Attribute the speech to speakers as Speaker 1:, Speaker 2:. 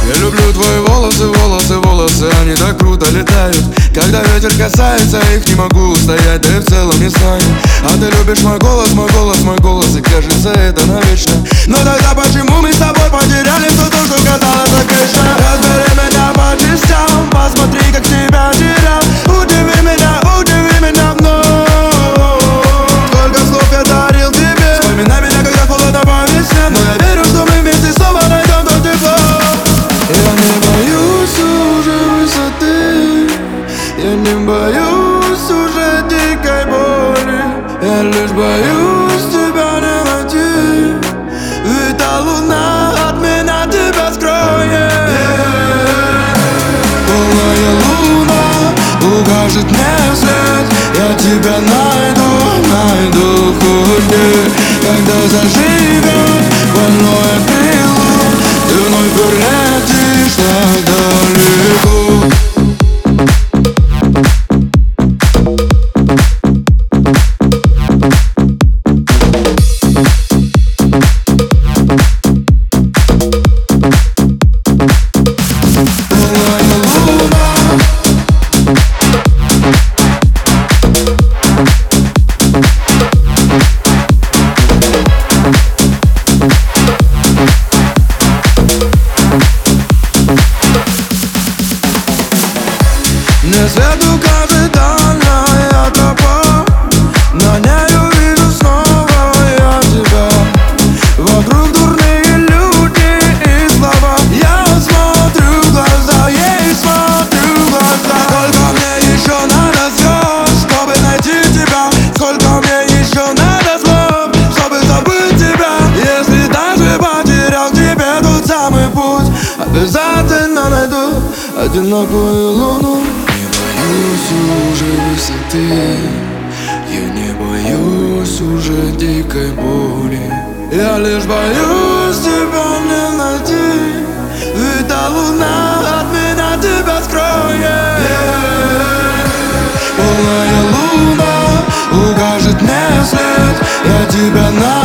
Speaker 1: Я люблю твои волосы, волосы, волосы, они так круто летают. Когда ветер касается их, не могу устоять, да и в целом не станет. А ты любишь мой голос, мой голос, мой голос, и кажется это навечно. Но тогда почему мы с тобой потеряли все то, что казалось так вечно? Разбери меня по частям, посмотри, как тебя терял. Удиви меня вновь. Сколько слов я дарил тебе. Вспоминай меня, когда холодно по весне. Но я верю, что мы вместе снова найдем то тепло. Я не боюсь уже высоты, я не боюсь уже дикой боли. Я лишь боюсь тебя не найти, ведь та луна от меня тебя скроет. Полная луна укажет мне вслед. Я тебя найду хоть где. Когда заживет больное крыло, ты вновь прилетишь так далеко. Мне свет укажет дальняя тропа, на нею вижу снова я тебя. Вокруг дурные люди и слова. Я смотрю в глаза, ей смотрю в глаза. Сколько мне еще надо слез, чтобы найти тебя? Сколько мне еще надо слов, чтобы забыть тебя? Если даже потерял тебе тот самый путь, обязательно найду одинокую луну. Уже высоты, я не боюсь уже дикой боли. Я лишь боюсь тебя не найти, ведь та луна от меня тебя скроет. Полная луна укажет мне вслед. Я тебя найду.